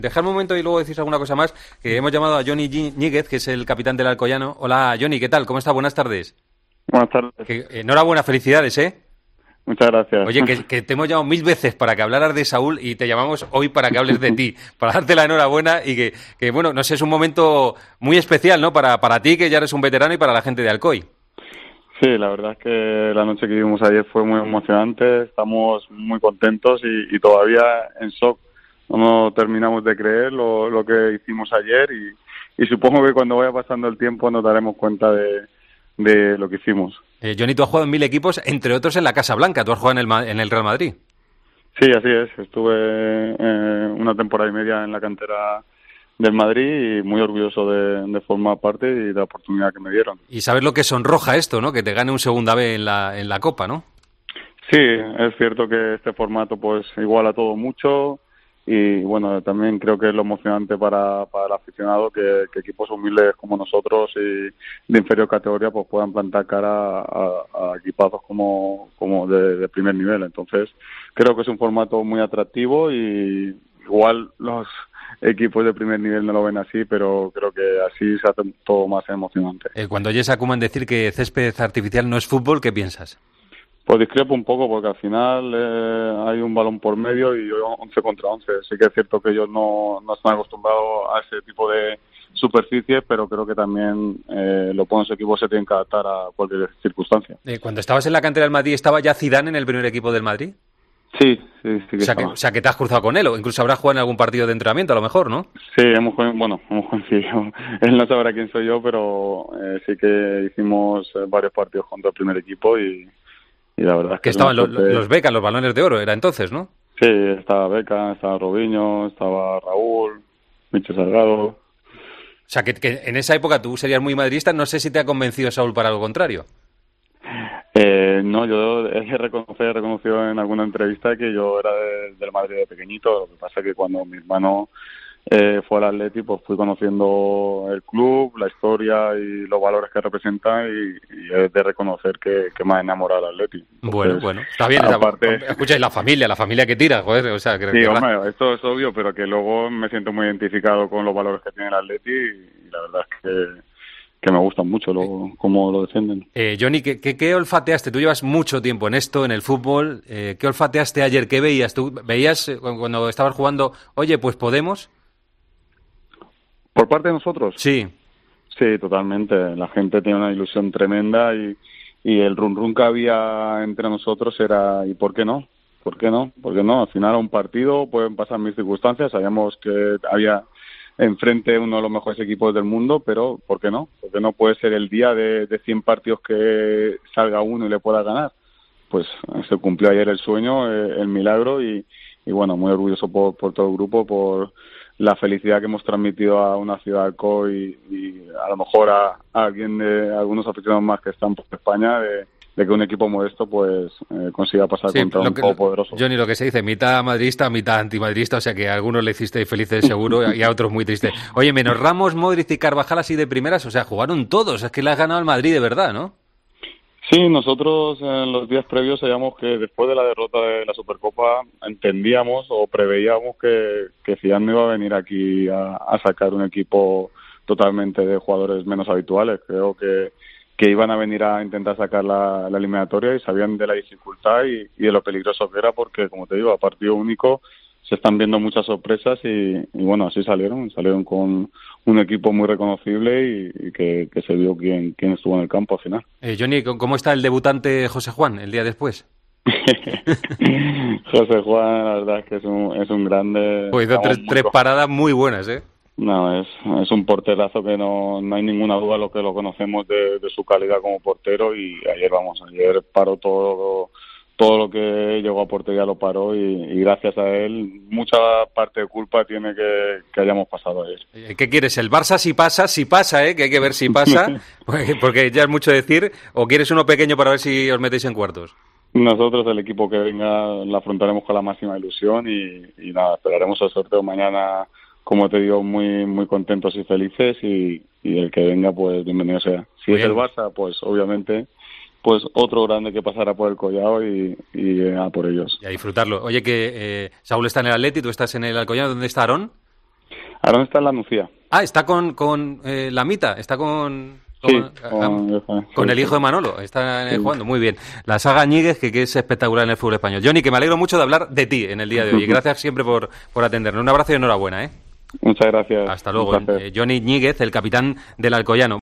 Dejar un momento y luego decís alguna cosa más, que hemos llamado a Johnny Ñíguez, que es el capitán del Alcoyano. Hola, Johnny, ¿qué tal? ¿Cómo está? Buenas tardes. Buenas tardes. Enhorabuena, felicidades, ¿eh? Muchas gracias. Oye, que te hemos llamado 1000 veces para que hablaras de Saúl y te llamamos hoy para que hables de ti, para darte la enhorabuena y que bueno, no sé, es un momento muy especial, ¿no? Para ti, que ya eres un veterano, y para la gente de Alcoy. Sí, la verdad es que la noche que vivimos ayer fue muy emocionante, estamos muy contentos y todavía en shock. No terminamos de creer lo que hicimos ayer y supongo que cuando vaya pasando el tiempo nos daremos cuenta de lo que hicimos. Johnny, tú has jugado en 1000 equipos, entre otros en la Casa Blanca. Tú has jugado en el Real Madrid. Sí, así es. Estuve una temporada y media en la cantera del Madrid y muy orgulloso de formar parte y de la oportunidad que me dieron. Y sabes lo que sonroja esto, ¿no? Que te gane un segunda B en la Copa, ¿no? Sí, es cierto que este formato pues iguala todo mucho. Y bueno, también creo que es lo emocionante para el aficionado que equipos humildes como nosotros y de inferior categoría pues puedan plantar cara a equipazos como de primer nivel. Entonces creo que es un formato muy atractivo y igual los equipos de primer nivel no lo ven así, pero creo que así se hace todo más emocionante. Cuando oyes a Koeman decir que césped artificial no es fútbol, ¿qué piensas? Pues discrepo un poco porque al final hay un balón por medio y 11 contra 11. Sí que es cierto que ellos no están acostumbrados a ese tipo de superficie, pero creo que también los buenos equipos se tienen que adaptar a cualquier circunstancia. Cuando estabas en la cantera del Madrid, ¿estaba ya Zidane en el primer equipo del Madrid? Sí que o sea que te has cruzado con él, o incluso habrás jugado en algún partido de entrenamiento, a lo mejor, ¿no? Sí, hemos coincidido. Él no sabrá quién soy yo, pero sí que hicimos varios partidos contra el primer equipo y la verdad es que estaban los Beckham, los Balones de Oro, era entonces, ¿no? Sí, estaba Beckham, estaba Robinho, estaba Raúl, Micho Salgado. O sea, que en esa época tú serías muy madridista. No sé si te ha convencido Saúl para lo contrario. No, yo he reconocido en alguna entrevista que yo era del Madrid de pequeñito. Lo que pasa es que cuando mi hermano fue al Atleti, pues fui conociendo el club, la historia y los valores que representa y es de reconocer que me ha enamorado del Atleti. Entonces, bueno, está bien. Aparte, escucha, y la familia que tira, joder, o sea... Sí, hombre, esto es obvio, pero que luego me siento muy identificado con los valores que tiene el Atleti y la verdad es que me gustan mucho cómo lo defienden. Johnny, ¿qué olfateaste? Tú llevas mucho tiempo en esto, en el fútbol. ¿Qué olfateaste ayer? ¿Qué veías? ¿Tú veías cuando estabas jugando, oye, pues podemos? ¿Por parte de nosotros? Sí. Sí, totalmente. La gente tiene una ilusión tremenda y el run que había entre nosotros era ¿y por qué no? ¿Por qué no? Porque no, al final a un partido pueden pasar mil circunstancias. Sabíamos que había enfrente uno de los mejores equipos del mundo, pero ¿por qué no? Porque no puede ser el día de 100 partidos que salga uno y le pueda ganar. Pues se cumplió ayer el sueño, el milagro y bueno, muy orgulloso por todo el grupo, por la felicidad que hemos transmitido a una ciudad de Alcoy y a lo mejor a algunos aficionados más que están por España de que un equipo modesto pues consiga pasar contra un juego poderoso. Johnny, lo que se dice, mitad madridista, mitad antimadridista, o sea que a algunos le hicisteis felices seguro y a otros muy tristes. Oye, menos Ramos, Modric y Carvajal así de primeras, o sea, jugaron todos, es que le has ganado al Madrid de verdad, ¿no? Sí, nosotros en los días previos sabíamos que después de la derrota de la Supercopa entendíamos o preveíamos que Zidane no iba a venir aquí a sacar un equipo totalmente de jugadores menos habituales. Creo que iban a venir a intentar sacar la eliminatoria y sabían de la dificultad y de lo peligroso que era porque, como te digo, a partido único se están viendo muchas sorpresas y bueno, así salieron con un equipo muy reconocible y que se vio quién estuvo en el campo al final. Johnny, ¿cómo está el debutante José Juan el día después? José Juan, la verdad es que es un grande. Pues hizo tres paradas muy buenas, ¿eh? No, es un porterazo que no hay ninguna duda lo que lo conocemos de su calidad como portero y ayer paró todo lo que llegó a portería lo paró y gracias a él mucha parte de culpa tiene que hayamos pasado ayer. ¿Qué quieres? ¿El Barça si pasa, que hay que ver si pasa? Porque ya es mucho decir, ¿o quieres uno pequeño para ver si os metéis en cuartos? Nosotros, el equipo que venga, lo afrontaremos con la máxima ilusión y nada, esperaremos el sorteo mañana, como te digo, muy muy contentos y felices y el que venga, pues bienvenido sea. Si es el Barça, pues obviamente pues otro grande que pasará por el Collao y a por ellos. Y a disfrutarlo. Oye, que Saúl está en el Atleti, tú estás en el Alcoyano, ¿dónde está Aarón? Ahora está en la Nucía. Ah, está con la Mita, está con el hijo de Manolo, está jugando muy bien. La saga Ñíguez, que es espectacular en el fútbol español. Johnny, que me alegro mucho de hablar de ti en el día de hoy. Y gracias siempre por atendernos. Un abrazo y enhorabuena. Muchas gracias. Hasta luego. Johnny Ñíguez, el capitán del Alcoyano.